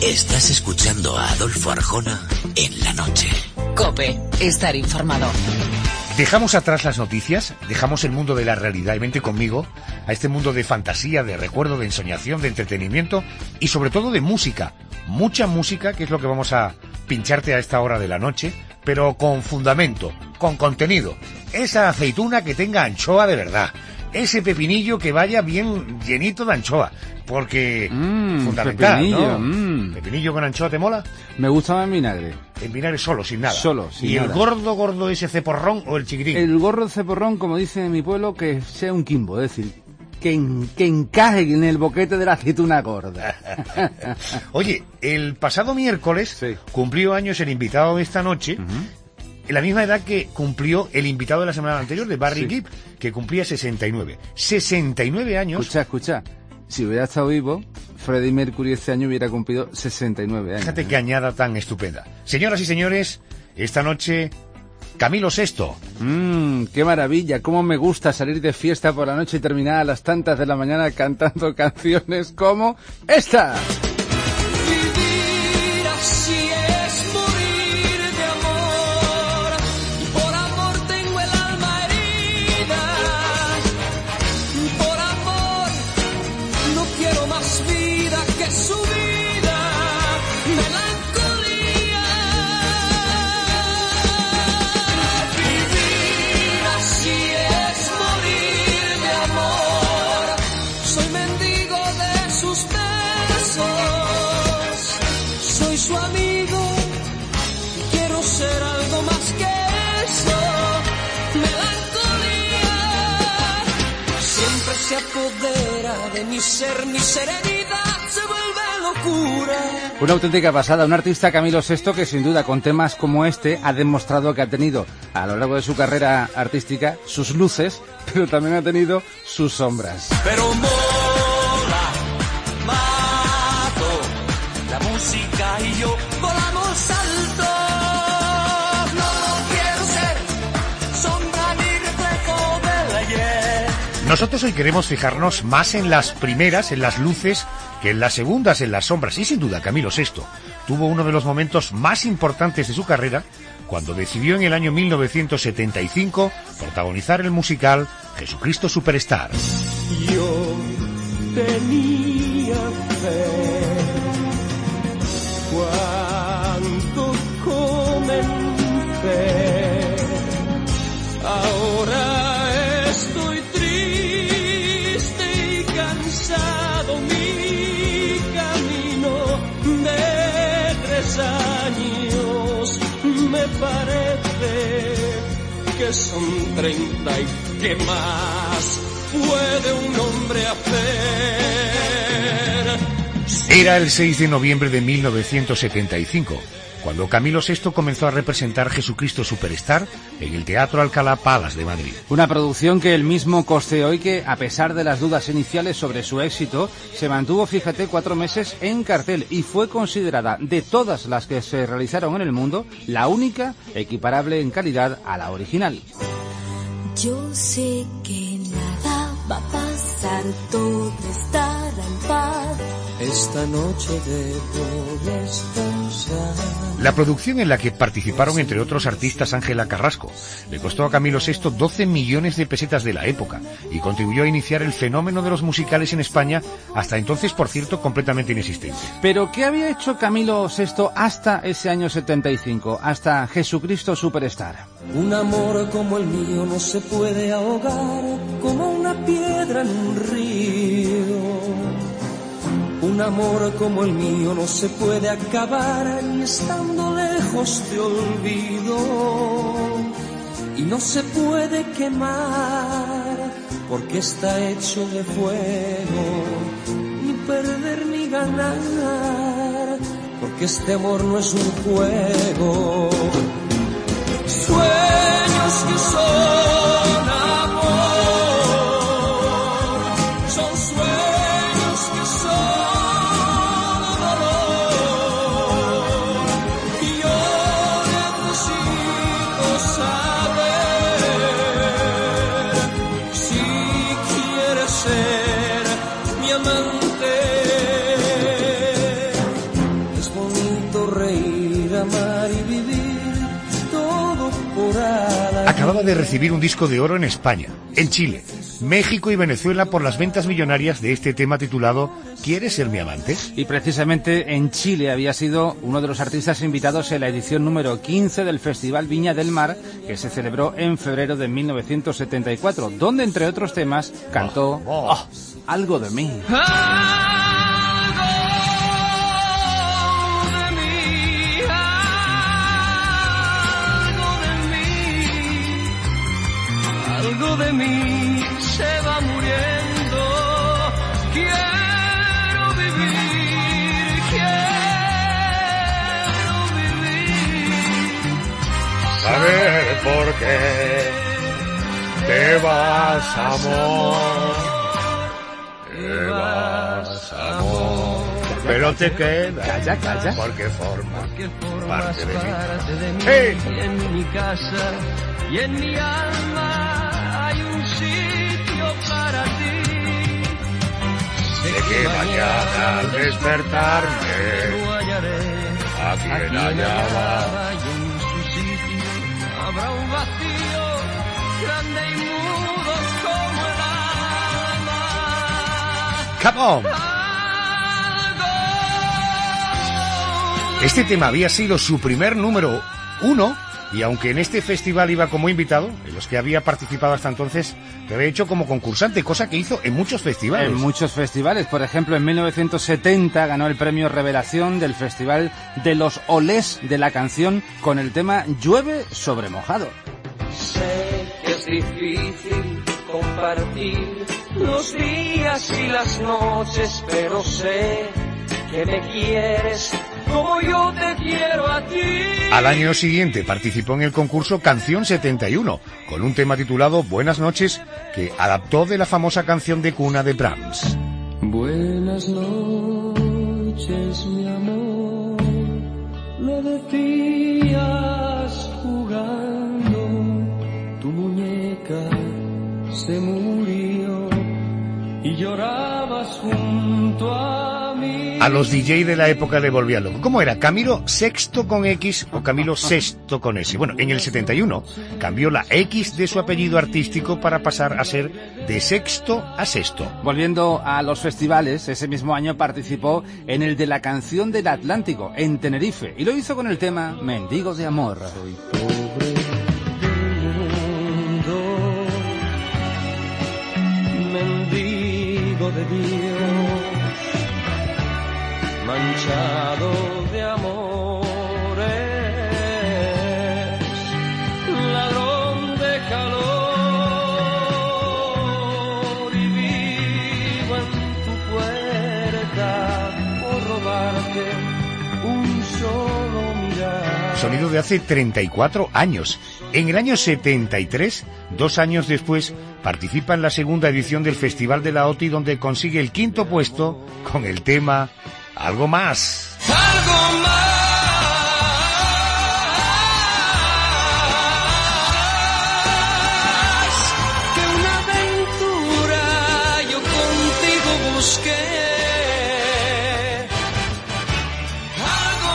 Estás escuchando a Adolfo Arjona en la noche. COPE, estar informado. Dejamos atrás las noticias, dejamos el mundo de la realidad y vente conmigo a este mundo de fantasía, de recuerdo, de ensoñación, de entretenimiento y sobre todo de música. Mucha música, que es lo que vamos a pincharte a esta hora de la noche, pero con fundamento, con contenido. Esa aceituna que tenga anchoa de verdad. Ese pepinillo que vaya bien llenito de anchoa. Porque fundamental, pepinillo, ¿no? ¿Pepinillo con anchoa te mola? Me gusta más en vinagre. En vinagre solo, sin nada. Solo, sin ¿Y nada. el gordo ese ceporrón o el chiquitín? El gordo ceporrón, como dicen en mi pueblo, que sea un quimbo, es decir, que encaje en el boquete de la aceituna gorda. Oye, el pasado miércoles Sí. cumplió años el invitado de esta noche, en la misma edad que cumplió el invitado de la semana anterior, de Barry Sí. Gibb, que cumplía 69. 69 años. Escucha. Si hubiera estado vivo, Freddie Mercury este año hubiera cumplido 69 años. Fíjate qué añada tan estupenda. Señoras y señores, esta noche, Camilo VI. Qué maravilla, cómo me gusta salir de fiesta por la noche y terminar a las tantas de la mañana cantando canciones como esta. Vivir así es morir de amor, y por amor tengo el alma herida, por amor no quiero más vida que su vida, melancolía. Vivir así es morir de amor, soy mendigo de sus besos, soy su amigo y quiero ser algo más que eso, melancolía. Siempre se apodera de mi ser, mi serenidad se vuelve locura. Una auténtica pasada, un artista Camilo VI que sin duda con temas como este ha demostrado que ha tenido a lo largo de su carrera artística sus luces, pero también ha tenido sus sombras. Pero mola, mato, la música y yo volamos alto. No quiero ser sombra ni reflejo del ayer. Nosotros hoy queremos fijarnos más en las primeras, en las luces, que en las segundas, en las sombras. Y sin duda, Camilo VI tuvo uno de los momentos más importantes de su carrera cuando decidió en el año 1975 protagonizar el musical Jesucristo Superstar. Yo tenía fe cuando comencé, ahora estoy triste y cansado, mi camino de 3 años me parece que son 30 y ¿qué más puede un hombre hacer? Era el 6 de noviembre de 1975, cuando Camilo VI comenzó a representar Jesucristo Superstar en el Teatro Alcalá Palace de Madrid. Una producción que él mismo costeó y que, a pesar de las dudas iniciales sobre su éxito, se mantuvo, fíjate, 4 meses en cartel y fue considerada, de todas las que se realizaron en el mundo, la única equiparable en calidad a la original. Yo sé que nada va a pasar, todo estará en paz. Esta noche debo descansar. La producción en la que participaron entre otros artistas Ángela Carrasco le costó a Camilo VI 12 millones de pesetas de la época y contribuyó a iniciar el fenómeno de los musicales en España, hasta entonces, por cierto, completamente inexistente. Pero, ¿qué había hecho Camilo VI hasta ese año 75, hasta Jesucristo Superstar? Un amor como el mío no se puede ahogar como una piedra en un río. Un amor como el mío no se puede acabar ni estando lejos te olvido. Y no se puede quemar porque está hecho de fuego. Ni perder ni ganar porque este amor no es un juego. Sueños que son amor, son sueños que son dolor. Y yo necesito saber si quieres ser mi amante. acababa de recibir un disco de oro en España, en Chile, México y Venezuela por las ventas millonarias de este tema titulado ¿Quieres ser mi amante? Y precisamente en Chile había sido uno de los artistas invitados en la edición número 15 del Festival Viña del Mar, que se celebró en febrero de 1974, donde entre otros temas cantó Algo de mí. Algo de mí se va muriendo, quiero vivir, saber por qué te vas, amor, pero te quedas, Calla. porque formas parte de mí. ¡Hey! Y en mi casa y en mi alma hay un sitio para ti. Sé que mañana al despertarme lo hallaré a quien hallaba. y en su sitio habrá un vacío grande y mudo como el alma. Come on. Este tema había sido su primer número 1 y aunque en este festival iba como invitado, en los que había participado hasta entonces, lo había hecho como concursante, cosa que hizo en muchos festivales. En muchos festivales, por ejemplo, en 1970 ganó el premio Revelación del Festival de los Olés de la Canción con el tema Llueve sobre mojado. Sé que es difícil compartir los días y las noches, pero sé que me quieres como yo te quiero a ti. Al año siguiente participó en el concurso Canción 71, con un tema titulado Buenas noches, que adaptó de la famosa canción de cuna de Brahms. Buenas noches, mi amor, me decías jugando, tu muñeca se murió y llorabas junto a mí. A los DJ de la época le volvía loco. ¿Cómo era? ¿Camilo Sexto con X o Camilo Sexto con S? Bueno, en el 71 cambió la X de su apellido artístico para pasar a ser de Sexto a Sexto. Volviendo a los festivales, ese mismo año participó en el de la Canción del Atlántico, en Tenerife, y lo hizo con el tema Mendigo de Amor. Soy pobre del mundo, mendigo de Dios, manchado de amores, ladrón de calor, y vivo en tu puerta por robarte un solo mirar. Sonido de hace 34 años. En el año 73, 2 años después, participa en la segunda edición del Festival de la OTI, donde consigue el 5º puesto con el tema Algo Más. Algo más que una aventura yo contigo busqué. Algo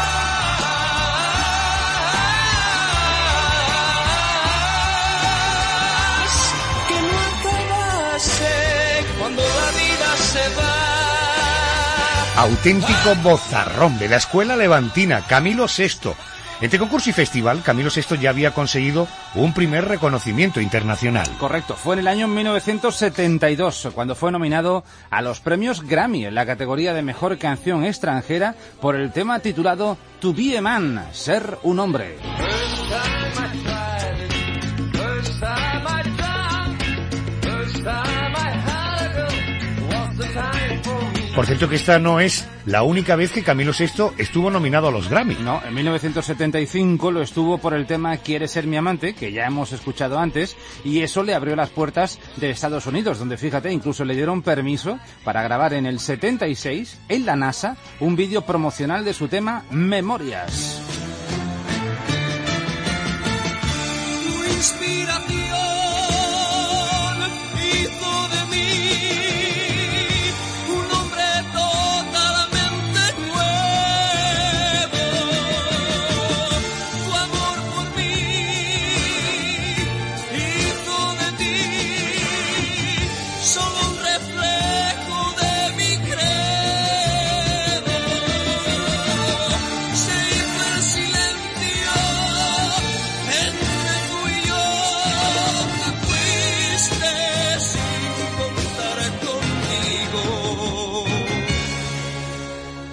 más que no acabase cuando la vida se va. Auténtico bozarrón de la escuela levantina, Camilo Sexto. Entre concurso y festival, Camilo Sexto ya había conseguido un primer reconocimiento internacional. Correcto, fue en el año 1972 cuando fue nominado a los premios Grammy en la categoría de Mejor Canción Extranjera por el tema titulado To Be a Man, Ser un Hombre. Por cierto que esta no es la única vez que Camilo Sexto estuvo nominado a los Grammy. No, en 1975 lo estuvo por el tema Quieres ser mi amante, que ya hemos escuchado antes, y eso le abrió las puertas de Estados Unidos, donde fíjate, incluso le dieron permiso para grabar en el 76, en la NASA, un vídeo promocional de su tema Memorias. Tu inspiración hizo de mí un hombre totalmente nuevo. Tu amor por mí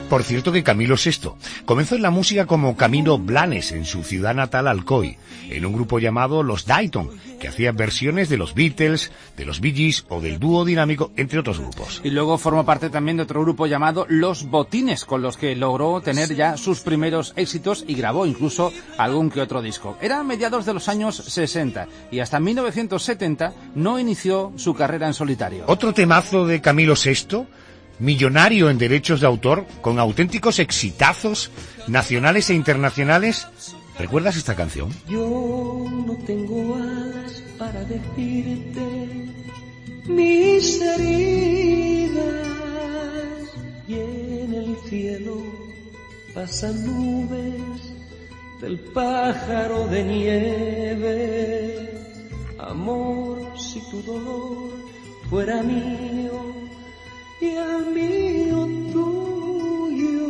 Por cierto que Camilo VI comenzó en la música como Camilo Blanes en su ciudad natal Alcoy, en un grupo llamado Los Dayton, que hacía versiones de los Beatles, de los Bee Gees o del Dúo Dinámico, entre otros grupos. Y luego formó parte también de otro grupo llamado Los Botines, con los que logró tener ya sus primeros éxitos y grabó incluso algún que otro disco. Era a mediados de los años 60 y hasta 1970 no inició su carrera en solitario. Otro temazo de Camilo VI, millonario en derechos de autor, con auténticos exitazos nacionales e internacionales. ¿Recuerdas esta canción? Yo no tengo alas para decirte mis heridas, y en el cielo pasan nubes del pájaro de nieve. Amor, si tu dolor fuera mío y el mío tuyo,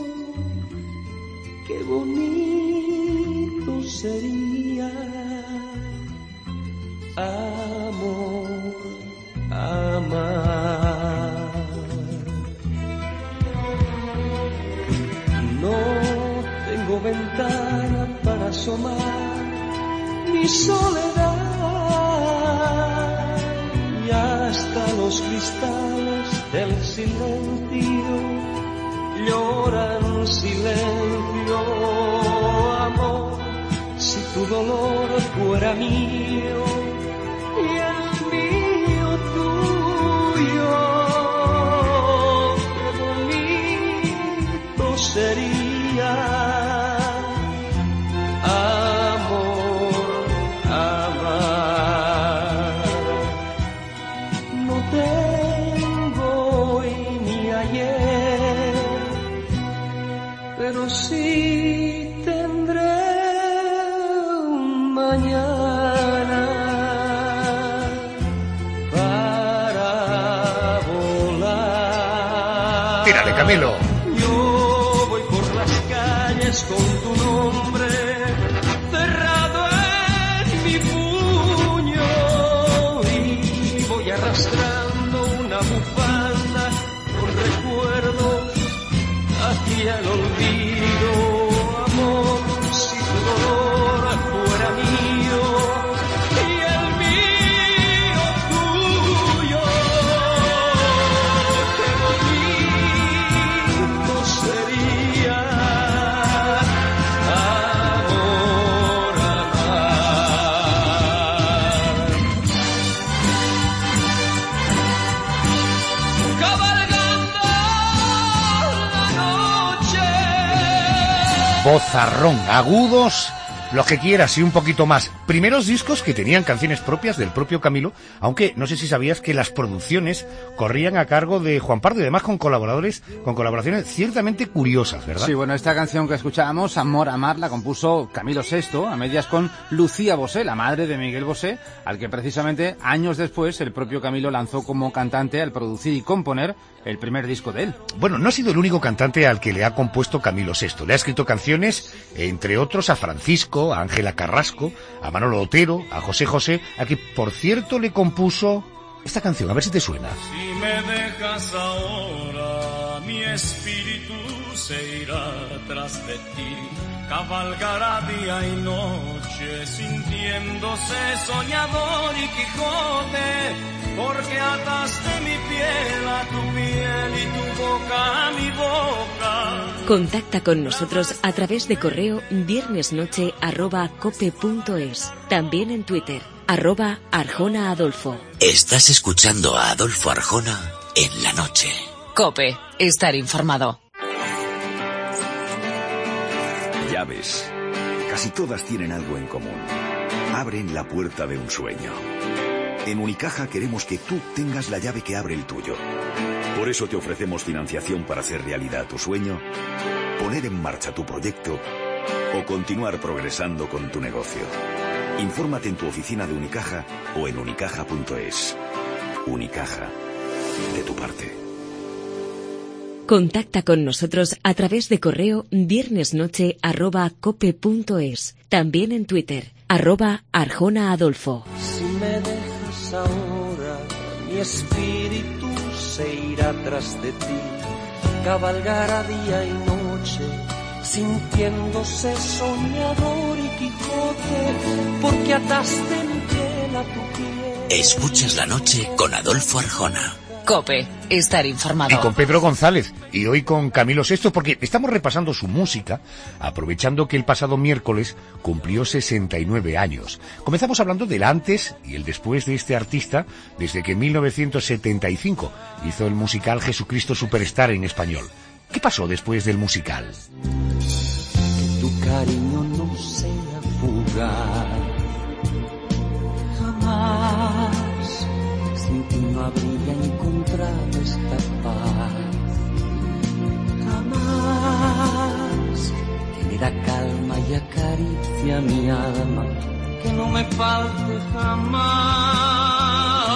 qué bonito sería. Amor, amar. No tengo ventana para asomar mi soledad, y hasta los cristales del silencio lloran silencio. Amor, si tu dolor fuera mío y el mío tuyo, qué bonito sería. Amor, amar. No tengo hoy ni ayer, pero sí tendré un mañana para volar. ¡Tírale, Camilo! Yo voy por las calles con tu nombre cerrado en mi puño, y voy arrastrando una bufanda con recuerdos hacia el olvido. Amor, si tu dolor fuera mío y el mío tuyo, qué bonito sería. Amor, amar. Cabalgando la noche. Vozarrón, agudos, lo que quieras y un poquito más. Primeros discos que tenían canciones propias del propio Camilo, aunque no sé si sabías que las producciones corrían a cargo de Juan Pardo, y además con colaboraciones ciertamente curiosas, ¿verdad? Sí, bueno, esta canción que escuchábamos, Amor, amar, la compuso Camilo VI, a medias con Lucía Bosé, la madre de Miguel Bosé, al que precisamente años después el propio Camilo lanzó como cantante al producir y componer el primer disco de él. Bueno, no ha sido el único cantante al que le ha compuesto Camilo VI. Le ha escrito canciones, entre otros, a Francisco, a Ángela Carrasco, a Manolo Otero, a José José, a que, por cierto, le compuso esta canción. A ver si te suena. Si me dejas ahora, mi espíritu se irá tras de ti, cabalgará día y noche, sintiéndose soñador y Quijote, porque ataste mi piel a tu piel y tu boca a mi boca. Contacta con nosotros a través de correo viernesnoche@cope.es. También en Twitter, @Arjona Adolfo. Estás escuchando a Adolfo Arjona en la noche. COPE, estar informado. Llaves. Casi todas tienen algo en común. Abren la puerta de un sueño. En Unicaja queremos que tú tengas la llave que abre el tuyo. Por eso te ofrecemos financiación para hacer realidad tu sueño, poner en marcha tu proyecto o continuar progresando con tu negocio. Infórmate en tu oficina de Unicaja o en unicaja.es. Unicaja. De tu parte. Contacta con nosotros a través de correo viernesnoche@cope.es. También en Twitter, @Arjona Adolfo. Si me dejas ahora, mi espíritu se irá tras de ti, cabalgara día y noche, sintiéndose soñador y Quijote, porque ataste mi piel a tu piel. Escuchas la noche con Adolfo Arjona. COPE, estar informado. Y con Pedro González, y hoy con Camilo VI, porque estamos repasando su música, aprovechando que el pasado miércoles cumplió 69 años. Comenzamos hablando del antes y el después de este artista, desde que en 1975 hizo el musical Jesucristo Superstar en español. ¿Qué pasó después del musical? Que tu cariño no sea fugaz, jamás. Sin ti no habría encontrado esta paz, jamás. Que me da calma y acaricia mi alma, que no me falte jamás.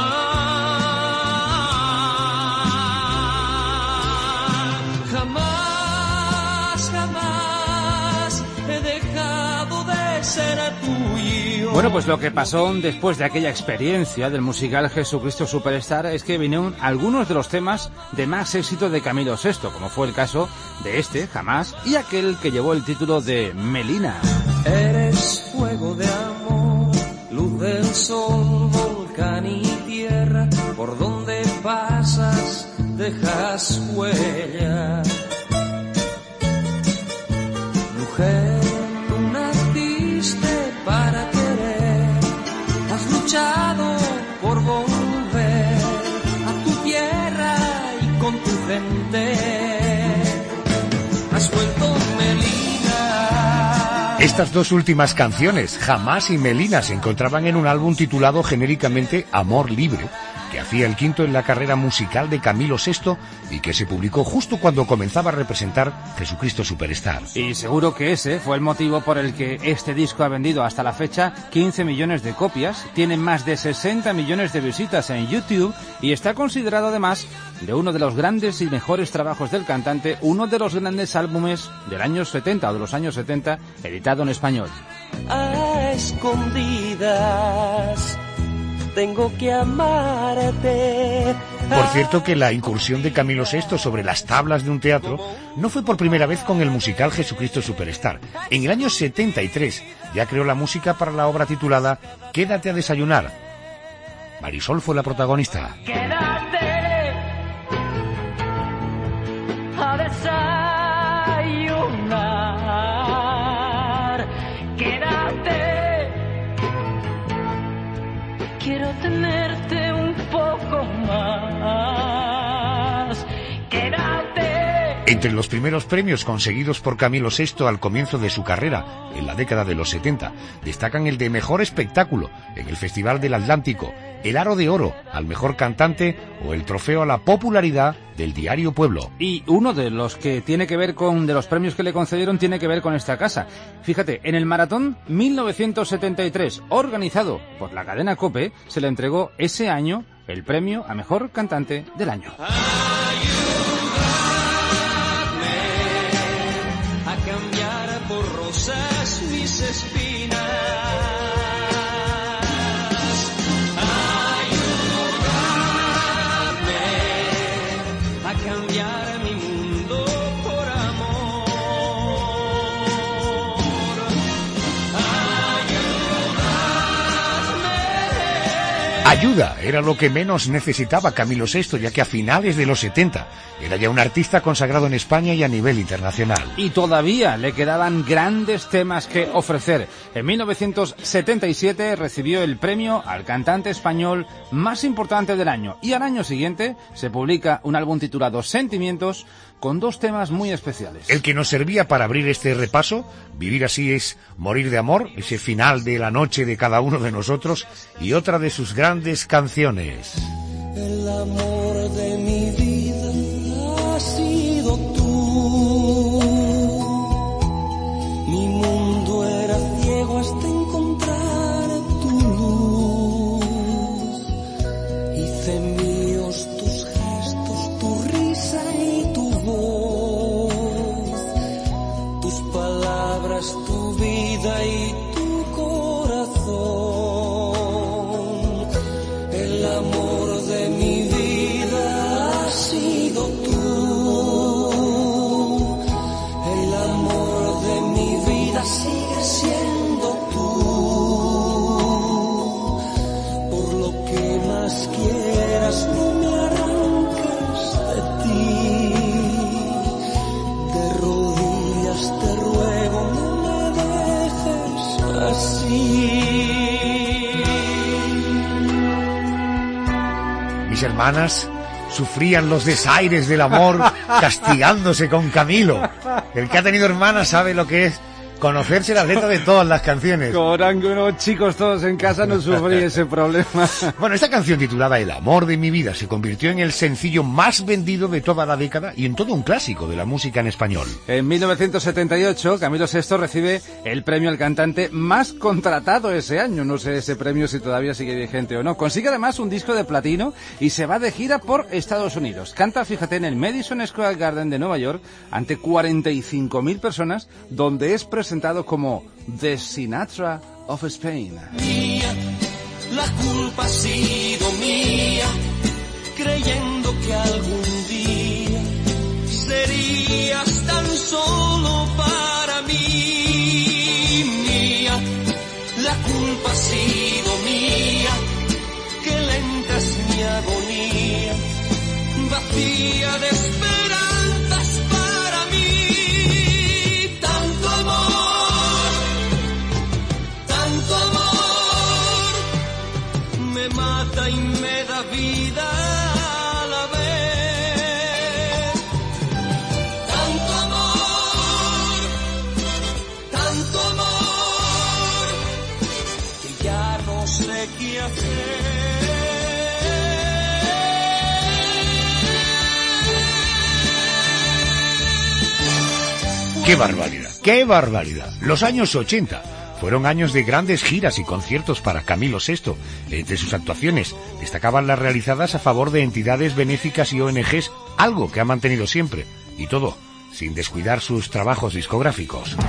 Jamás, jamás he dejado de ser tuyo. Bueno, pues lo que pasó después de aquella experiencia del musical Jesucristo Superstar es que vinieron algunos de los temas de más éxito de Camilo VI, como fue el caso de este, Jamás, y aquel que llevó el título de Melina. Eres fuego de amor, luz del sol, volcán y tierra, por donde pasas dejas huella. Mujer, tú naciste para querer, has luchado por volver a tu tierra y con tu gente has vuelto Melina. Estas dos últimas canciones, Jamás y Melina, se encontraban en un álbum titulado genéricamente Amor Libre, que hacía el quinto en la carrera musical de Camilo VI y que se publicó justo cuando comenzaba a representar Jesucristo Superstar. Y seguro que ese fue el motivo por el que este disco ha vendido hasta la fecha 15 millones de copias, tiene más de 60 millones de visitas en YouTube y está considerado además de uno de los grandes y mejores trabajos del cantante, uno de los grandes álbumes del año 70 o de los años 70, editado en español. A escondidas tengo que amarte. Por cierto que la incursión de Camilo VI sobre las tablas de un teatro no fue por primera vez con el musical Jesucristo Superstar. En el año 73 ya creó la música para la obra titulada Quédate a desayunar. Marisol fue la protagonista. Quédate a desayunar. Quédate. Quiero tenerte un poco más. Quédate. Entre los primeros premios conseguidos por Camilo VI al comienzo de su carrera, en la década de los 70, destacan el de Mejor Espectáculo en el Festival del Atlántico, el Aro de Oro al Mejor Cantante o el Trofeo a la Popularidad del diario Pueblo. Y uno de los que tiene que ver de los premios que le concedieron tiene que ver con esta casa. Fíjate, en el Maratón 1973, organizado por la cadena COPE, se le entregó ese año el premio a Mejor Cantante del Año. A cambiar por rosas mis espinas. Ayúdame a cambiar mi mundo por amor. Ayuda era lo que menos necesitaba Camilo VI, ya que a finales de los 70 era ya un artista consagrado en España y a nivel internacional. Y todavía le quedaban grandes temas que ofrecer. En 1977 recibió el premio al cantante español más importante del año. Y al año siguiente se publica un álbum titulado Sentimientos, con dos temas muy especiales. El que nos servía para abrir este repaso, Vivir así es morir de amor, ese final de la noche de cada uno de nosotros, y otra de sus grandes canciones. El amor de mi vida ha sido tú. Mi mundo era ciego hasta encontrar tu luz. Hice míos tus gestos, tu risa y tu voz, tus palabras, tu vida y tu corazón. El amor de mi vida ha hermanas sufrían los desaires del amor castigándose con Camilo. El que ha tenido hermanas sabe lo que es conocerse las letras de todas las canciones. Como eran unos chicos todos en casa, no sufrí ese problema. Bueno, esta canción titulada El amor de mi vida se convirtió en el sencillo más vendido de toda la década y en todo un clásico de la música en español. En 1978, Camilo VI recibe el premio al cantante más contratado ese año. No sé ese premio si todavía sigue vigente o no. Consigue además un disco de platino y se va de gira por Estados Unidos. Canta, fíjate, en el Madison Square Garden de Nueva York ante 45.000 personas, donde es presentado como The Sinatra of Spain. Mía, la culpa ha sido mía, creyendo que algún día serías tan solo para mí. Mía, la culpa ha sido mía, que lenta es mi agonía, vacía de esperanzas para mí. Tanto amor me mata y me da vida a la vez. Tanto amor, que ya no sé qué hacer. ¡Qué barbaridad! ¡Qué barbaridad! Los años 80 fueron años de grandes giras y conciertos para Camilo VI. Entre sus actuaciones destacaban las realizadas a favor de entidades benéficas y ONGs, algo que ha mantenido siempre, y todo sin descuidar sus trabajos discográficos.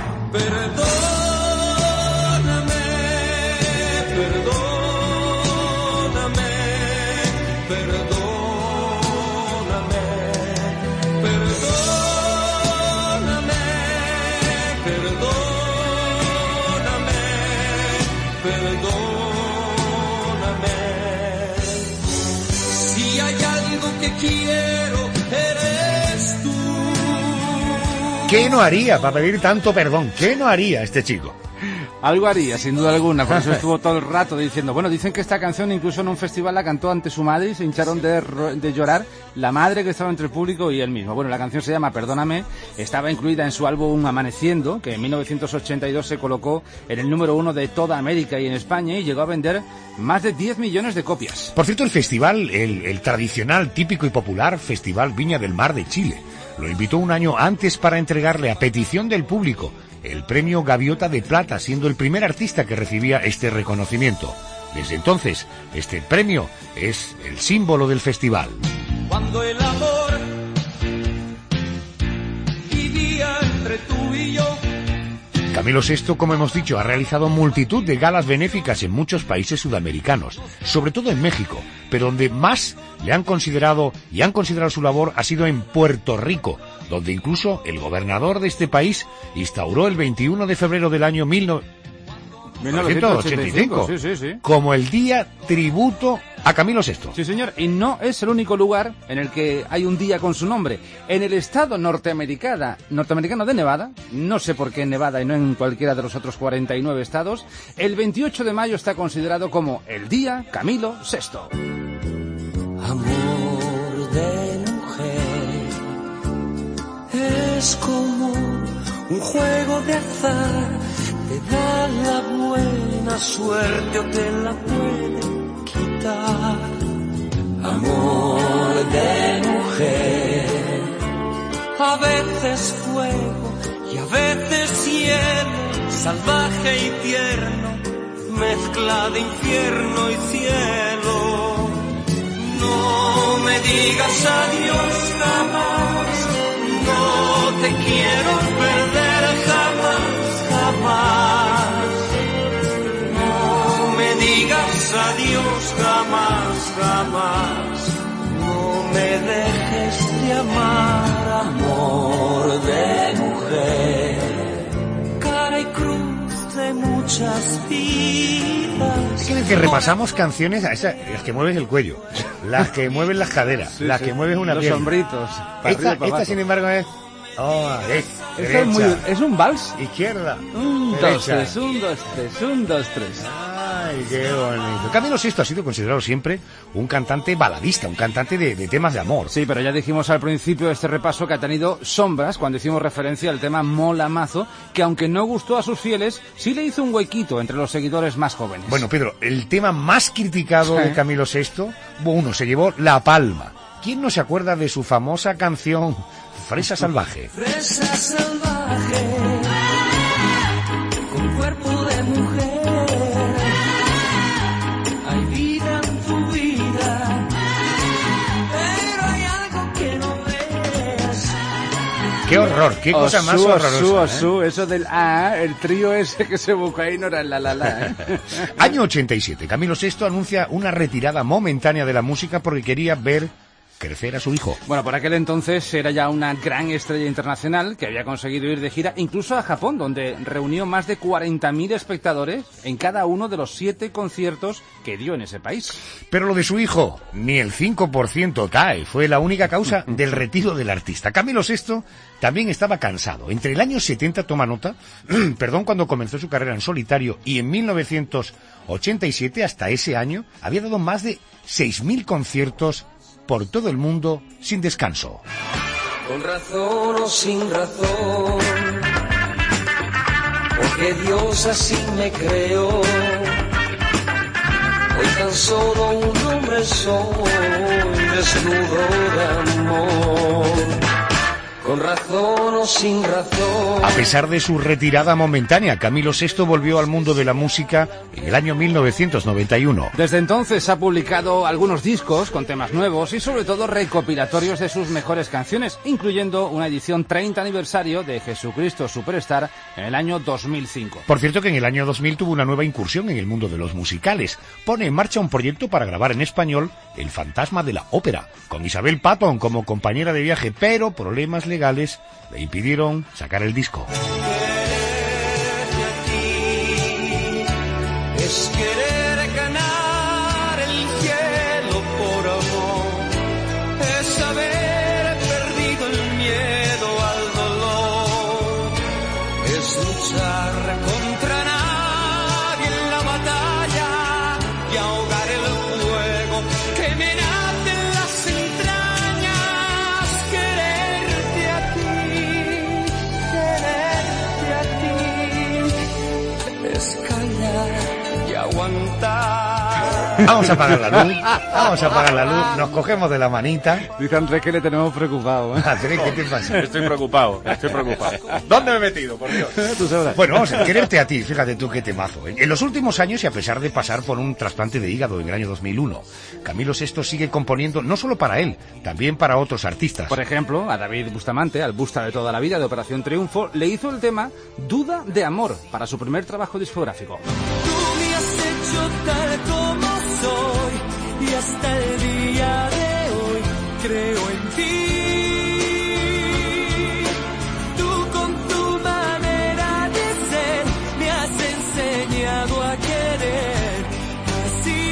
¿Qué no haría para pedir tanto perdón? ¿Qué no haría este chico? Algo haría, sin duda alguna, por eso estuvo todo el rato diciendo, bueno, dicen que esta canción incluso en un festival la cantó ante su madre y se hincharon de llorar la madre que estaba entre el público y él mismo. Bueno, la canción se llama Perdóname, estaba incluida en su álbum Amaneciendo, que en 1982 se colocó en el número 1 de toda América y en España y llegó a vender más de 10 millones de copias. Por cierto, el festival, el tradicional, típico y popular Festival Viña del Mar de Chile, lo invitó un año antes para entregarle a petición del público el premio Gaviota de Plata, siendo el primer artista que recibía este reconocimiento. Desde entonces, este premio es el símbolo del festival. Cuando el amor vivía entre tú y yo. Camilo VI, como hemos dicho, ha realizado multitud de galas benéficas en muchos países sudamericanos, sobre todo en México, pero donde más le han considerado y han considerado su labor ha sido en Puerto Rico, donde incluso el gobernador de este país instauró el 21 de febrero del año 1985 sí. como el día tributo a Camilo VI. Sí, señor, y no es el único lugar en el que hay un día con su nombre. En el estado norteamericano de Nevada, no sé por qué en Nevada y no en cualquiera de los otros 49 estados, el 28 de mayo está considerado como el día Camilo VI. Amor de mujer es como un juego de azar, te da la buena suerte o te la puede quitar. Amor de mujer, a veces fuego y a veces cielo, salvaje y tierno, mezcla de infierno y cielo. No me digas adiós jamás, no te quiero perder jamás, jamás. No me digas adiós jamás, jamás. No me dejes de amar, amor de mujer. Cara y cruz de muchas vidas. Es que repasamos canciones a esas, las que mueves el cuello, las que mueven las caderas, sí, las que mueves una los pierna. hombritos. Esta sin embargo es... Es un vals. Izquierda. 1, 2, 3, 1, 2, 3, 1, 2, 3. Ay, qué bonito. Camilo VI ha sido considerado siempre un cantante baladista, un cantante de temas de amor. Sí, pero ya dijimos al principio de este repaso que ha tenido sombras cuando hicimos referencia al tema Mola Mazo, que aunque no gustó a sus fieles, sí le hizo un huequito entre los seguidores más jóvenes. Bueno, Pedro, el tema más criticado de Camilo VI, uno, se llevó la palma. ¿Quién no se acuerda de su famosa canción Fresa Salvaje? Fresa salvaje, con cuerpo de mujer, hay vida en tu vida, pero hay algo que no ves. ¡Qué horror! ¡Qué cosa más horrorosa! Eso del el trío ese que se busca ahí no era la. Año 87, Camilo VI anuncia una retirada momentánea de la música porque quería ver crecer a su hijo. Bueno, por aquel entonces era ya una gran estrella internacional que había conseguido ir de gira incluso a Japón, donde reunió más de 40.000 espectadores en cada uno de los 7 conciertos que dio en ese país. Pero lo de su hijo, ni el 5% cae, fue la única causa del retiro del artista. Camilo VI también estaba cansado. Entre el año 70, toma nota, cuando comenzó su carrera en solitario, y en 1987, hasta ese año, había dado más de 6.000 conciertos por todo el mundo sin descanso. Con razón o sin razón, porque Dios así me creó. Hoy tan solo un hombre soy, desnudo de amor. Con razón o sin razón. A pesar de su retirada momentánea, Camilo VI volvió al mundo de la música en el año 1991. Desde entonces ha publicado algunos discos con temas nuevos y sobre todo recopilatorios de sus mejores canciones, incluyendo una edición 30 aniversario de Jesucristo Superstar en el año 2005. Por cierto que en el año 2000 tuvo una nueva incursión en el mundo de los musicales. Pone en marcha un proyecto para grabar en español El fantasma de la ópera, con Isabel Patton como compañera de viaje, pero problemas legales le impidieron sacar el disco. Es querer ganar el cielo por amor, es haber perdido el miedo al dolor, es luchar contra nadie en la batalla y ahogar el fuego que me nace en las entrañas, quererte a ti, es callar y aguantar. Vamos a apagar la luz, nos cogemos de la manita. Dice Andrés que le tenemos preocupado, ¿eh? Andrés, ¿qué te pasa? Estoy preocupado. ¿Dónde me he metido, por Dios? Tú sabrás. Bueno, vamos a quererte a ti, fíjate tú qué temazo. En los últimos años, y a pesar de pasar por un trasplante de hígado en el año 2001, Camilo VI sigue componiendo no solo para él, también para otros artistas. Por ejemplo, a David Bustamante, al Busta de toda la vida de Operación Triunfo, le hizo el tema Duda de Amor para su primer trabajo discográfico. Tú me has hecho tal como soy y hasta el día de hoy creo en ti. Tú con tu manera de ser me has enseñado a querer así.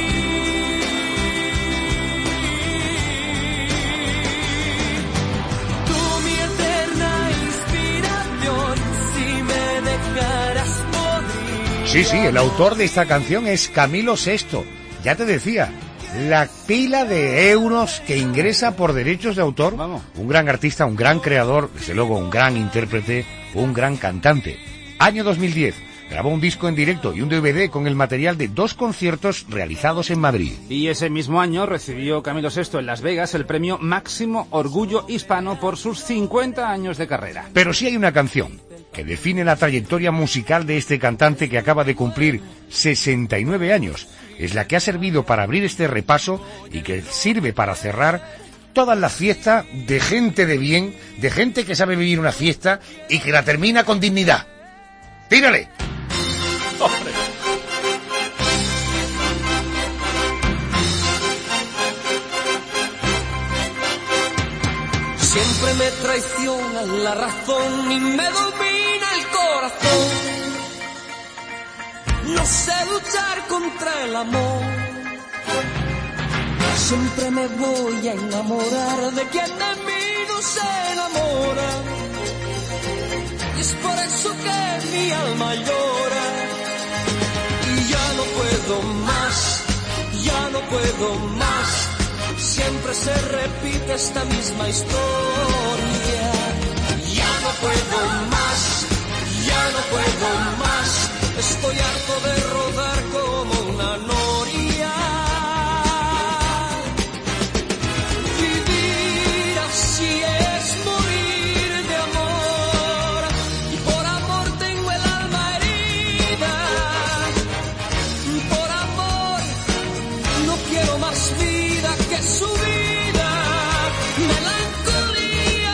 Tú mi eterna inspiración, si me dejaras morir. Sí, el autor de esta canción es Camilo VI. Ya te decía, la pila de euros que ingresa por derechos de autor. Vamos. Un gran artista, un gran creador, desde luego un gran intérprete, un gran cantante. Año 2010, grabó un disco en directo y un DVD con el material de 2 conciertos realizados en Madrid. Y ese mismo año recibió Camilo VI en Las Vegas el premio Máximo Orgullo Hispano por sus 50 años de carrera. Pero sí hay una canción que define la trayectoria musical de este cantante que acaba de cumplir 69 años. Es la que ha servido para abrir este repaso y que sirve para cerrar todas las fiestas de gente de bien, de gente que sabe vivir una fiesta y que la termina con dignidad. ¡Tírale! ¡Hombre! Siempre me traiciona la razón y me domina el corazón. No sé luchar contra el amor. Siempre me voy a enamorar de quien de mí no se enamora. Y es por eso que mi alma llora y ya no puedo más. puedo más. Siempre se repite esta misma historia. Ya no puedo más, ya no puedo más. Estoy harto de rodar como una noria. Vivir así es morir de amor. Y por amor tengo el alma herida. Por amor no quiero más vida que su vida. Melancolía.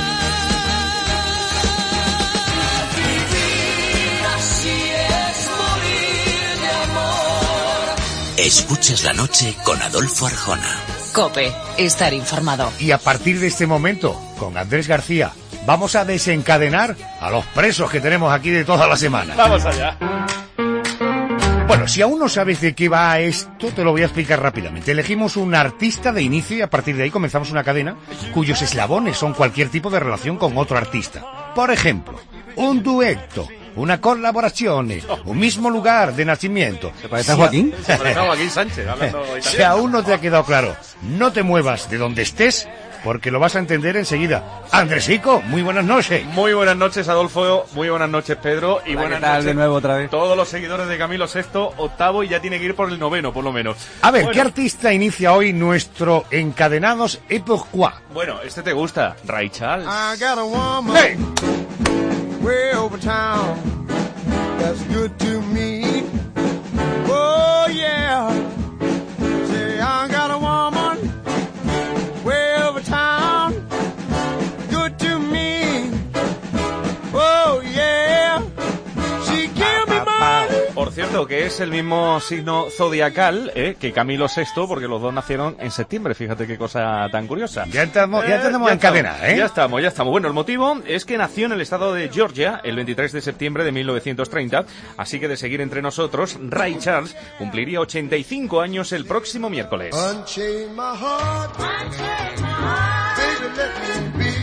Vivir así es morir de amor. Escuchas la noche con Adolfo Arjona. COPE, estar informado. Y a partir de este momento, con Andrés García, vamos a desencadenar a los presos que tenemos aquí de toda la semana. Vamos allá. Bueno, si aún no sabes de qué va esto, te lo voy a explicar rápidamente. Elegimos un artista de inicio y a partir de ahí comenzamos una cadena cuyos eslabones son cualquier tipo de relación con otro artista. Por ejemplo, un dueto, una colaborazione, un mismo lugar de nacimiento. ¿Se parece a Joaquín? Se parece a Joaquín Sánchez, hablando italiano. Si aún no te ha quedado claro, no te muevas de donde estés, porque lo vas a entender enseguida. Andresico, muy buenas noches. Muy buenas noches, Adolfo. Muy buenas noches, Pedro. Y Hola, buenas ¿qué tal? noches De nuevo otra vez. todos los seguidores de Camilo VI, octavo, y ya tiene que ir por el noveno, por lo menos. A ver, Bueno, ¿qué artista inicia hoy nuestro Encadenados et pourquoi? Bueno, este te gusta, Ray Charles. I got a woman ¡Hey! way over town that's good to me. Oh yeah. Say I got a woman way over town good to me. Oh yeah. She give me money. Por cierto, que es el mismo signo zodiacal que Camilo VI, porque los dos nacieron en septiembre. Fíjate qué cosa tan curiosa. Ya tenemos en cadena, ¿eh? Ya estamos. Bueno, el motivo es que nació en el estado de Georgia el 23 de septiembre de 1930, así que de seguir entre nosotros, Ray Charles cumpliría 85 años el próximo miércoles. Unchain my heart. Baby, let me be.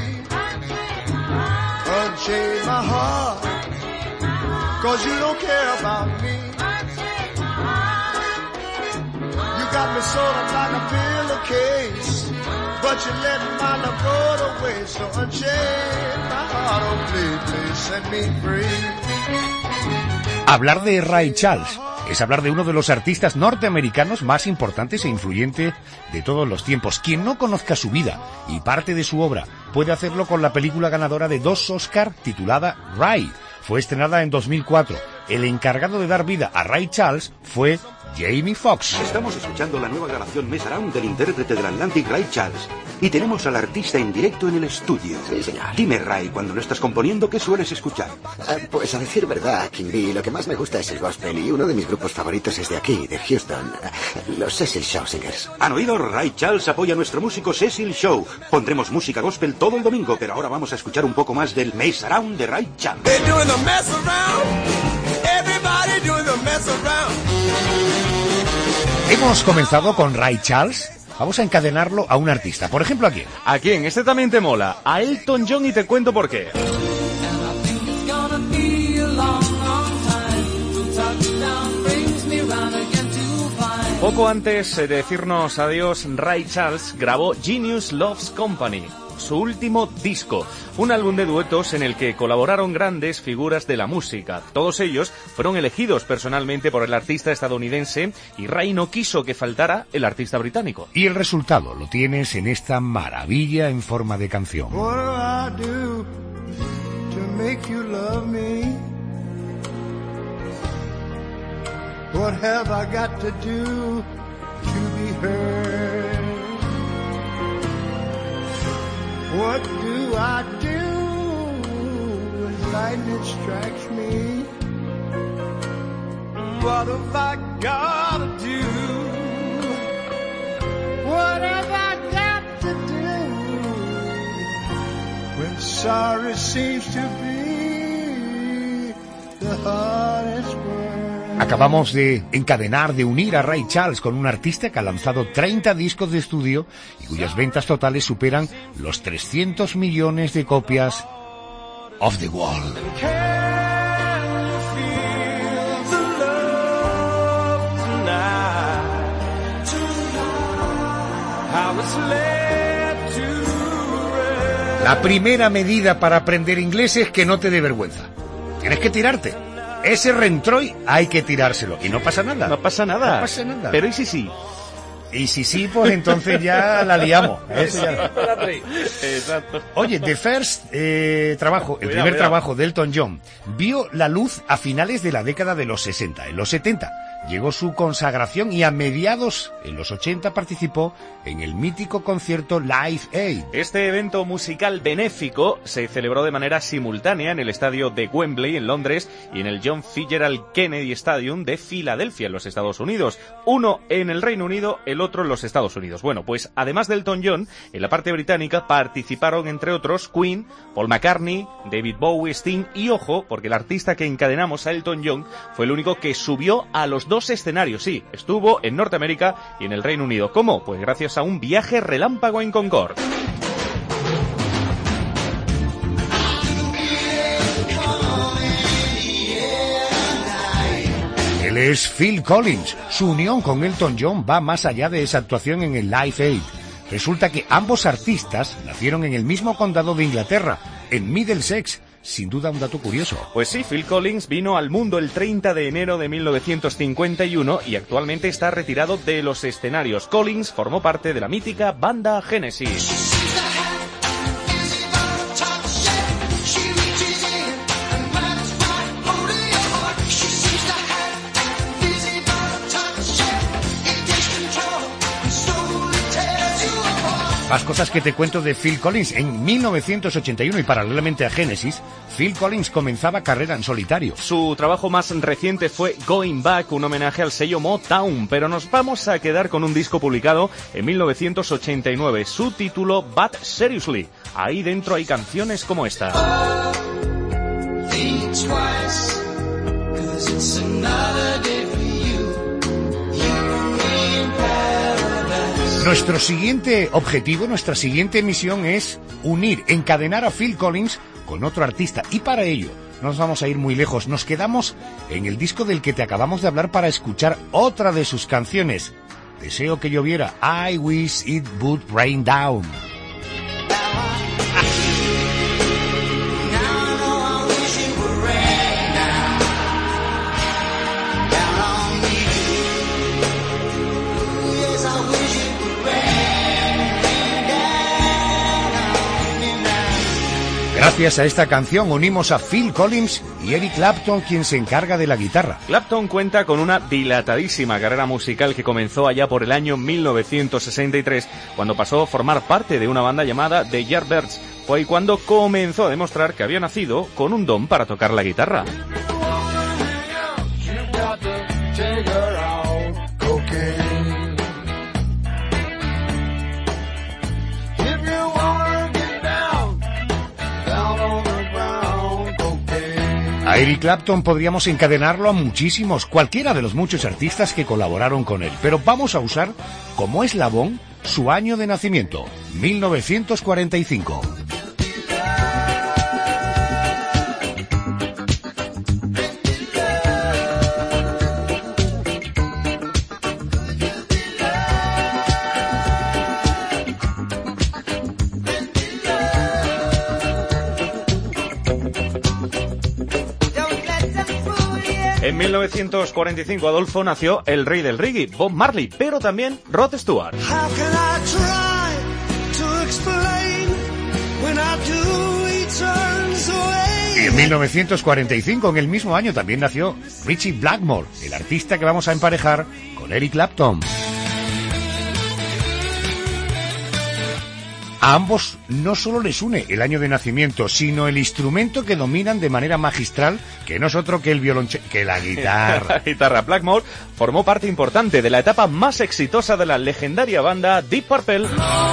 Unchain my heart. 'Cause you don't care about me. You got me sort of like a pillowcase, but you let my love go away. So unchain my heart, oh please, please set me free. Hablar de Ray Charles es hablar de uno de los artistas norteamericanos más importantes e influyentes de todos los tiempos. Quien no conozca su vida y parte de su obra puede hacerlo con la película ganadora de 2 Oscar titulada Ray. Fue estrenada en 2004. El encargado de dar vida a Ray Charles fue Jamie Foxx. Estamos escuchando la nueva grabación Mess Around del intérprete del Atlantic, Ray Charles. Y tenemos al artista en directo en el estudio. Sí, señor. Dime, Ray, cuando no estás componiendo, ¿qué sueles escuchar? Pues a decir verdad, Kimby, lo que más me gusta es el gospel y uno de mis grupos favoritos es de aquí, de Houston, los Cecil Show Singers. ¿Han oído? Ray Charles apoya a nuestro músico Cecil Show. Pondremos música gospel todo el domingo, pero ahora vamos a escuchar un poco más del Mess Around de Ray Charles. They're doing the mess around. Everybody doing the mess around. Hemos comenzado con Ray Charles. Vamos a encadenarlo a un artista. Por ejemplo, ¿a quién? ¿A quién? Este también te mola. A Elton John, y te cuento por qué. Poco antes de decirnos adiós, Ray Charles grabó Genius Loves Company, su último disco, un álbum de duetos en el que colaboraron grandes figuras de la música. Todos ellos fueron elegidos personalmente por el artista estadounidense y Ray no quiso que faltara el artista británico. Y el resultado lo tienes en esta maravilla en forma de canción. What do I do to make you love me? What have I got to do to be heard? What do I do when lightning strikes me? What have I got to do? What have I got to do when sorry seems to be the hardest word? Acabamos de encadenar, de unir a Ray Charles con un artista que ha lanzado 30 discos de estudio y cuyas ventas totales superan los 300 millones de copias. Off the Wall. La primera medida para aprender inglés es que no te dé vergüenza. Tienes que tirarte. Ese rentroy hay que tirárselo. Y no pasa nada. No pasa nada. No pasa nada. Pero ¿y si sí? Y si sí, pues entonces ya la liamos. Eso ya. Exacto. Oye, The First trabajo, el primer trabajo de Elton John, vio la luz a finales de la década de los 60. En los 70 llegó su consagración y a mediados, en los 80, participó en el mítico concierto Live Aid. Este evento musical benéfico se celebró de manera simultánea en el estadio de Wembley, en Londres, y en el John Fitzgerald Kennedy Stadium de Filadelfia, en los Estados Unidos. Uno en el Reino Unido, el otro en los Estados Unidos. Bueno, pues además de Elton John, en la parte británica participaron, entre otros, Queen, Paul McCartney, David Bowie, Sting y, ojo, porque el artista que encadenamos a Elton John fue el único que subió a los dos escenarios. Sí, estuvo en Norteamérica y en el Reino Unido. ¿Cómo? Pues gracias a un viaje relámpago en Concorde. Él es Phil Collins. Su unión con Elton John va más allá de esa actuación en el Live Aid. Resulta que ambos artistas nacieron en el mismo condado de Inglaterra, en Middlesex. Sin duda un dato curioso. Pues sí, Phil Collins vino al mundo el 30 de enero de 1951 y actualmente está retirado de los escenarios. Collins formó parte de la mítica banda Genesis. Más cosas que te cuento de Phil Collins. En 1981 y paralelamente a Genesis, Phil Collins comenzaba carrera en solitario. Su trabajo más reciente fue Going Back, un homenaje al sello Motown, pero nos vamos a quedar con un disco publicado en 1989, su título But Seriously. Ahí dentro hay canciones como esta. Nuestro siguiente objetivo, nuestra siguiente misión es unir, encadenar a Phil Collins con otro artista. Y para ello, no nos vamos a ir muy lejos. Nos quedamos en el disco del que te acabamos de hablar para escuchar otra de sus canciones. Deseo que lloviera. I wish it would rain down. Gracias a esta canción unimos a Phil Collins y Eric Clapton, quien se encarga de la guitarra. Clapton cuenta con una dilatadísima carrera musical que comenzó allá por el año 1963, cuando pasó a formar parte de una banda llamada The Yardbirds. Fue ahí cuando comenzó a demostrar que había nacido con un don para tocar la guitarra. A Eric Clapton podríamos encadenarlo a muchísimos, cualquiera de los muchos artistas que colaboraron con él, pero vamos a usar como eslabón su año de nacimiento, 1945. En 1945, Adolfo, nació el rey del reggae, Bob Marley, pero también Rod Stewart. Y en 1945, en el mismo año, también nació Ritchie Blackmore, el artista que vamos a emparejar con Eric Clapton. A ambos no solo les une el año de nacimiento, sino el instrumento que dominan de manera magistral, que no es otro que el violonchelo, que la guitarra. La guitarra. Blackmore formó parte importante de la etapa más exitosa de la legendaria banda Deep Purple.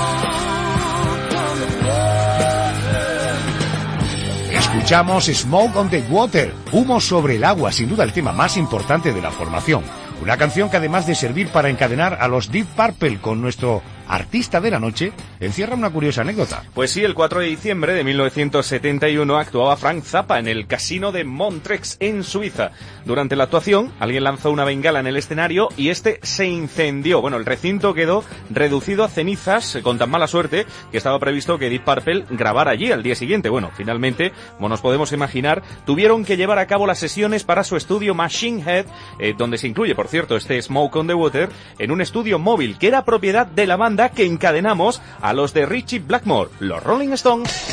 Escuchamos Smoke on the Water, humo sobre el agua, sin duda el tema más importante de la formación. Una canción que además de servir para encadenar a los Deep Purple con nuestro artista de la noche, encierra una curiosa anécdota. Pues sí, el 4 de diciembre de 1971 actuaba Frank Zappa en el casino de Montreux, en Suiza. Durante la actuación, alguien lanzó una bengala en el escenario y este se incendió. Bueno, el recinto quedó reducido a cenizas con tan mala suerte que estaba previsto que Deep Purple grabara allí al día siguiente. Bueno, finalmente, como nos podemos imaginar, tuvieron que llevar a cabo las sesiones para su estudio Machine Head, donde se incluye, por cierto, este Smoke on the Water, en un estudio móvil que era propiedad de la banda que encadenamos a los de Ritchie Blackmore, los Rolling Stones.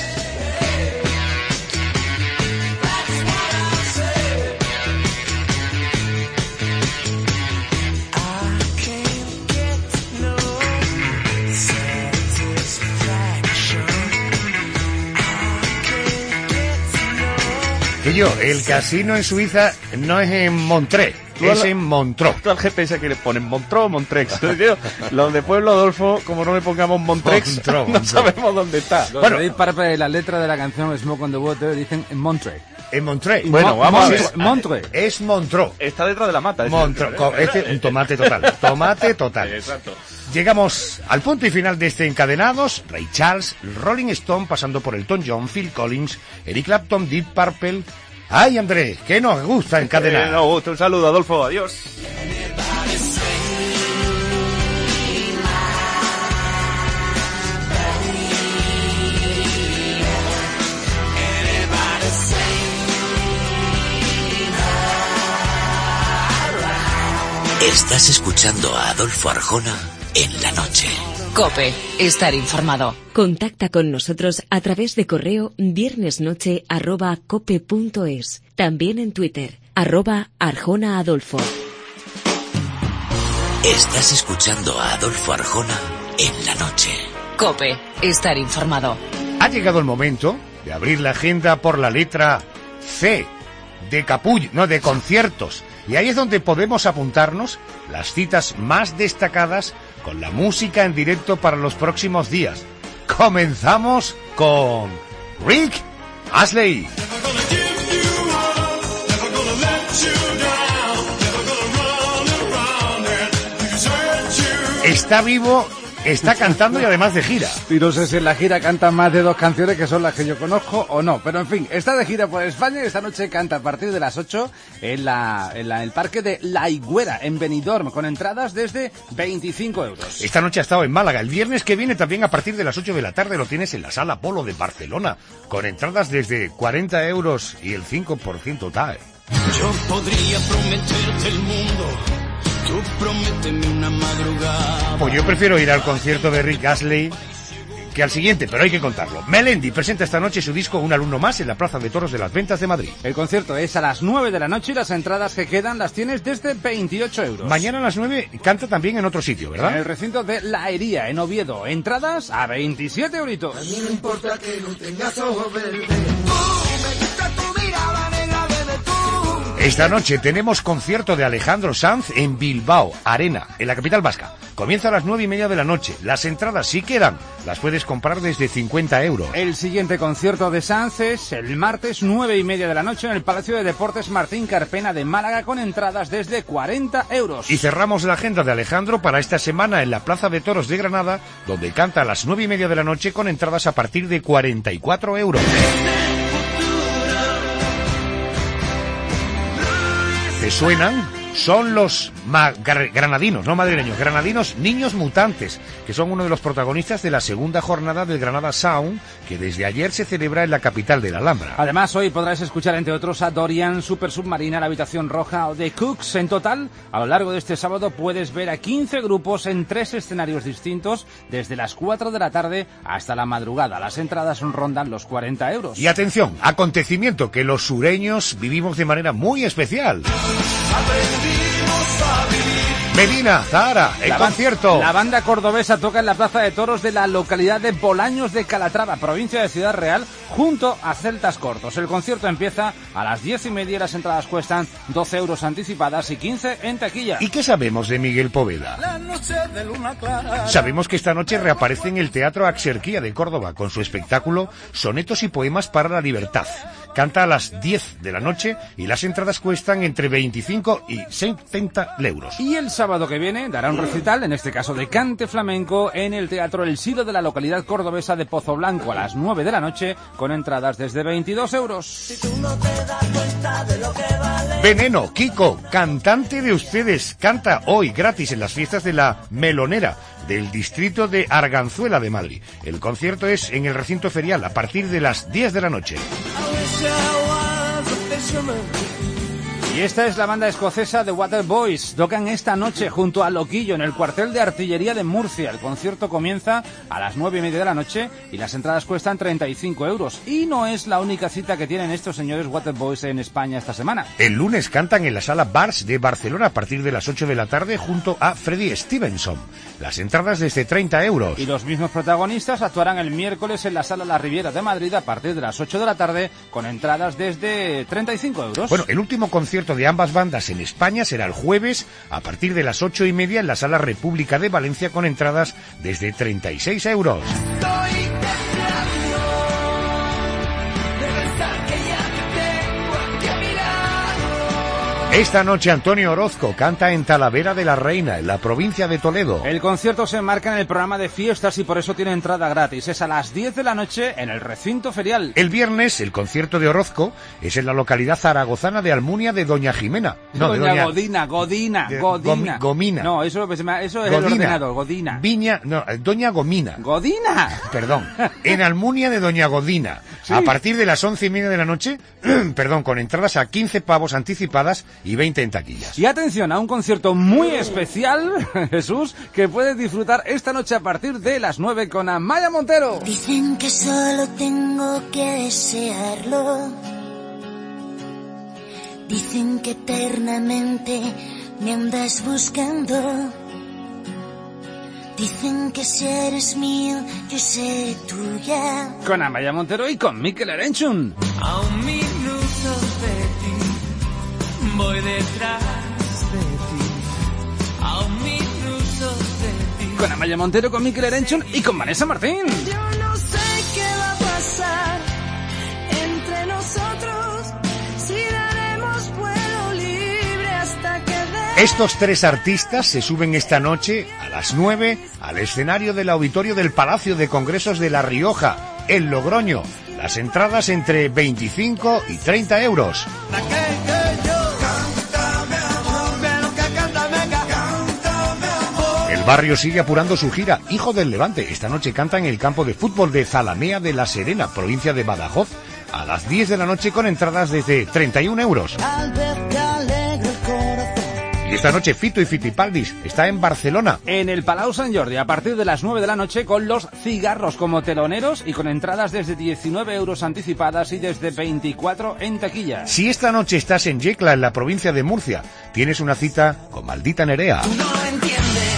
Que yo, el casino en Suiza no es en Montreux, es en Montreux. Todo el GPS que le ponen Montreux o Montrex. Los de Pueblo Adolfo, como no le pongamos Montrex, no sabemos dónde está. Bueno, la letra de la canción Smoke on the Water dicen en Montreux. En Montreux. Bueno, vamos a ver. Montreux. Es Montreux. Está detrás de la mata. Montreux. Un tomate total. Tomate total. Exacto. Llegamos al punto y final de este Encadenados. Ray Charles, Rolling Stone, pasando por Elton John, Phil Collins, Eric Clapton, Deep Purple. Ay, Andrés, que nos gusta encadenar. Nos gusta. Un saludo, Adolfo. Adiós. Estás escuchando a Adolfo Arjona en la noche. COPE, estar informado. Contacta con nosotros a través de correo viernesnoche@cope.es. También en Twitter, @ArjonaAdolfo. Estás escuchando a Adolfo Arjona en la noche. COPE, estar informado. Ha llegado el momento de abrir la agenda por la letra C, de capullo, no, de conciertos. Y ahí es donde podemos apuntarnos las citas más destacadas con la música en directo para los próximos días. Comenzamos con Rick Astley. Está vivo, está cantando y además de gira. Y no sé si en la gira canta más de 2 canciones que son las que yo conozco o no. Pero en fin, está de gira por España y esta noche canta a partir de las 8 en el parque de La Higuera, en Benidorm, con entradas desde 25 euros. Esta noche ha estado en Málaga. El viernes que viene también a partir de las 8 de la tarde lo tienes en la Sala Polo de Barcelona, con entradas desde 40 euros y el 5% TAE. Yo podría prometerte el mundo. Tú prométeme una madrugada. Pues yo prefiero ir al concierto de Rick Astley que al siguiente, pero hay que contarlo. Melendi presenta esta noche su disco Un alumno más en la Plaza de Toros de las Ventas de Madrid. El concierto es a las 9 de la noche y las entradas que quedan las tienes desde 28 euros. Mañana a las 9 canta también en otro sitio, ¿verdad? En el recinto de La Hería, en Oviedo. Entradas a 27 euritos. A mí no importa que no tengas ojos verdes. Esta noche tenemos concierto de Alejandro Sanz en Bilbao, Arena, en la capital vasca. Comienza a las 9:30 de la noche. Las entradas, si quedan, las puedes comprar desde 50 euros. El siguiente concierto de Sanz es el martes 9:30 de la noche en el Palacio de Deportes Martín Carpena de Málaga, con entradas desde 40 euros. Y cerramos la agenda de Alejandro para esta semana en la Plaza de Toros de Granada, donde canta a las 9:30 de la noche con entradas a partir de 44 euros. ¿Te suenan? Son los granadinos, no madrileños, granadinos Niños Mutantes, que son uno de los protagonistas de la segunda jornada del Granada Sound, que desde ayer se celebra en la capital de la Alhambra. Además, hoy podrás escuchar, entre otros, a Dorian, Super Submarina, La Habitación Roja o The Cooks. En total, a lo largo de este sábado puedes ver a 15 grupos en 3 escenarios distintos, desde las 4 de la tarde hasta la madrugada. Las entradas rondan los 40 euros. Y atención, acontecimiento que los sureños vivimos de manera muy especial. Medina, Zahara, el concierto. La banda cordobesa toca en la Plaza de Toros de la localidad de Bolaños de Calatrava, provincia de Ciudad Real, junto a Celtas Cortos. El concierto empieza a las 10:30 y las entradas cuestan 12 euros anticipadas y 15 en taquilla. ¿Y qué sabemos de Miguel Poveda? La noche de luna clara. Sabemos que esta noche reaparece en el Teatro Axerquía de Córdoba con su espectáculo Sonetos y Poemas para la Libertad. Canta a las 10 de la noche y las entradas cuestan entre 25 y 70 euros. Y el sábado sábado que viene dará un recital, en este caso de cante flamenco, en el Teatro El Silo de la localidad cordobesa de Pozo Blanco a las 9 de la noche, con entradas desde 22 euros. Veneno, Kiko, cantante de ustedes, canta hoy gratis en las fiestas de la Melonera del distrito de Arganzuela de Madrid. El concierto es en el recinto ferial a partir de las 10 de la noche. Y esta es la banda escocesa The Waterboys. Tocan esta noche junto a Loquillo en el cuartel de artillería de Murcia. El concierto comienza a las 9:30 de la noche y las entradas cuestan 35 euros. Y no es la única cita que tienen estos señores Waterboys en España esta semana. El lunes cantan en la Sala Bars de Barcelona a partir de las 8 de la tarde junto a Freddy Stevenson. Las entradas desde 30 euros. Y los mismos protagonistas actuarán el miércoles en la Sala La Riviera de Madrid a partir de las 8 de la tarde con entradas desde 35 euros. Bueno, el último concierto de ambas bandas en España será el jueves a partir de las 8:30 en la Sala República de Valencia con entradas desde 36 euros. Esta noche Antonio Orozco canta en Talavera de la Reina, en la provincia de Toledo. El concierto se enmarca en el programa de fiestas y por eso tiene entrada gratis. Es a las 10 de la noche en el recinto ferial. El viernes el concierto de Orozco es en la localidad zaragozana de Almunia de Doña Jimena. No, de Doña Godina. Gomina. No, eso es el ordenador, Godina. Doña Gomina. ¿Godina? Perdón. En Almunia de Doña Godina. Sí. A partir de las 11:30 de la noche, con entradas a 15 pavos anticipadas y 20 en taquillas. Y atención a un concierto muy especial, Jesús, que puedes disfrutar esta noche a partir de las 9 con Amaya Montero. Dicen que solo tengo que desearlo. Dicen que eternamente me andas buscando. Dicen que si eres mío, yo seré tuya. Con Amaya Montero y con Mikel Erenchun. A un minuto de ti, voy detrás de ti. A un minuto de ti. Con Amaya Montero, con Mikel Erenchun y con Vanessa Martín. Yo no sé qué va a pasar entre nosotros, si daremos vuelo libre hasta que Estos tres artistas se suben esta noche a las 9 al escenario del auditorio del Palacio de Congresos de La Rioja, en Logroño. Las entradas entre 25 y 30 euros. El barrio sigue apurando su gira Hijo del Levante. Esta noche canta en el campo de fútbol de Zalamea de la Serena, provincia de Badajoz, a las 10 de la noche con entradas desde 31 euros. Y esta noche Fito y Fitipaldis está en Barcelona. En el Palau Sant Jordi, a partir de las 9 de la noche, con Los Cigarros como teloneros y con entradas desde 19 euros anticipadas y desde 24 en taquilla. Si esta noche estás en Yecla, en la provincia de Murcia, tienes una cita con Maldita Nerea. Tú no lo entiendes.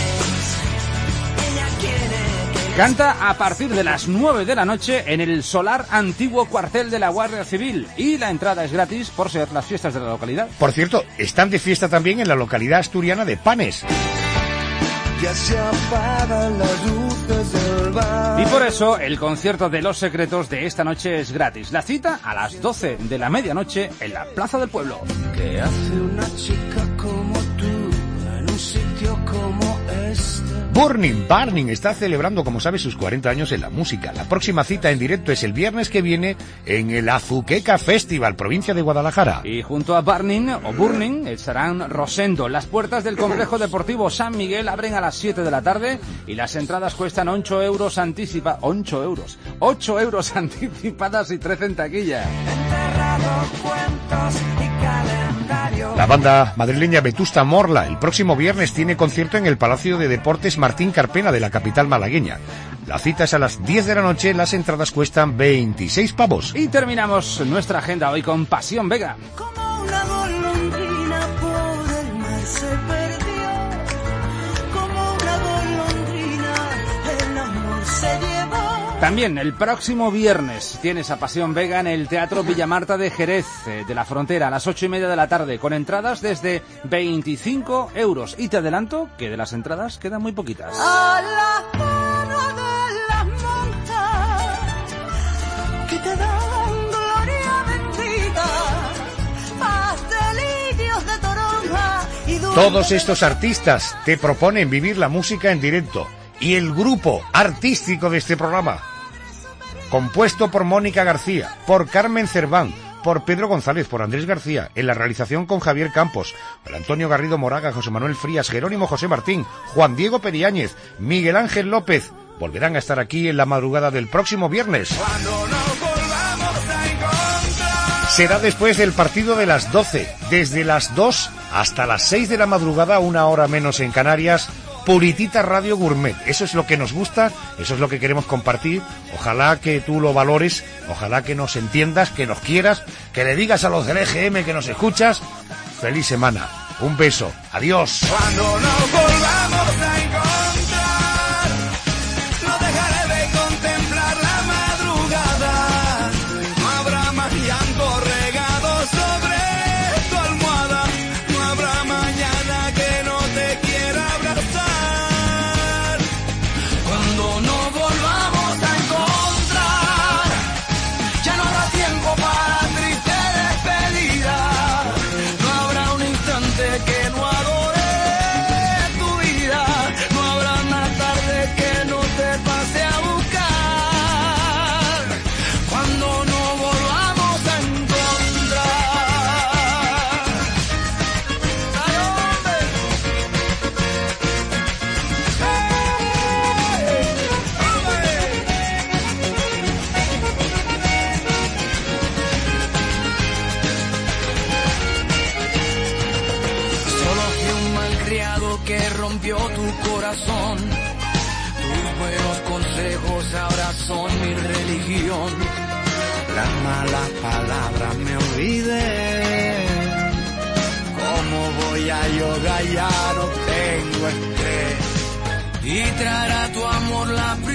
Canta a partir de las 9 de la noche en el solar antiguo cuartel de la Guardia Civil y la entrada es gratis por ser las fiestas de la localidad. Por cierto, están de fiesta también en la localidad asturiana de Panes. Ya se apagan las luces del bar. Y por eso el concierto de Los Secretos de esta noche es gratis. La cita a las 12 de la medianoche en la Plaza del Pueblo. ¿Qué hace una chica como tú en un sitio como este? Burning está celebrando, como sabes, sus 40 años en la música. La próxima cita en directo es el viernes que viene en el Azuqueca Festival, provincia de Guadalajara. Y junto a Burning estarán Rosendo. Las puertas del complejo deportivo San Miguel abren a las 7 de la tarde y las entradas cuestan 8 euros anticipadas y 13 en taquilla. La banda madrileña Vetusta Morla el próximo viernes tiene concierto en el Palacio de Deportes Martín Carpena de la capital malagueña. La cita es a las 10 de la noche, las entradas cuestan 26 pavos. Y terminamos nuestra agenda hoy con Pasión Vega. Como una golondrina por el mar se perdió, como una golondrina el amor se llevó. También el próximo viernes tienes a Pasión Vega en el Teatro Villamarta de Jerez, de la Frontera, a las 8:30 de la tarde, con entradas desde 25 euros. Y te adelanto que de las entradas quedan muy poquitas. A la mano de las montas que te dan gloria bendita, pastelillos de toronja y Todos estos artistas te proponen vivir la música en directo. Y el grupo artístico de este programa, compuesto por Mónica García, por Carmen Cerván, por Pedro González, por Andrés García, en la realización con Javier Campos, por Antonio Garrido Moraga, José Manuel Frías, Jerónimo José Martín, Juan Diego Periáñez, Miguel Ángel López, volverán a estar aquí en la madrugada del próximo viernes. Será después del partido de las 12, desde las 2 hasta las 6 de la madrugada, 1 hora menos en Canarias, Puritita Radio Gourmet. Eso es lo que nos gusta, eso es lo que queremos compartir. Ojalá que tú lo valores, ojalá que nos entiendas, que nos quieras, que le digas a los del EGM que nos escuchas. Feliz semana, un beso, adiós. Cuando nos volvamos a encontrar, no dejaré de contemplar la madrugada. No habrá más llanto regado sobre tu almohada. No habrá mañana que no te quiera abrazar. Cuando nos volvamos a encontrar, ya no habrá tiempo para triste despedida. No habrá un instante que no adore tu vida. No habrá una tarde que no te pase a buscar. Cuando nos volvamos a encontrar. ¡Ay, hombre! Solo fui un malcriado que rompió tu corazón. Tus buenos consejos ahora son mi religión. Las malas palabras me olvidé. ¿Cómo voy a yoga? Ya no tengo estrés. Y traerá tu amor la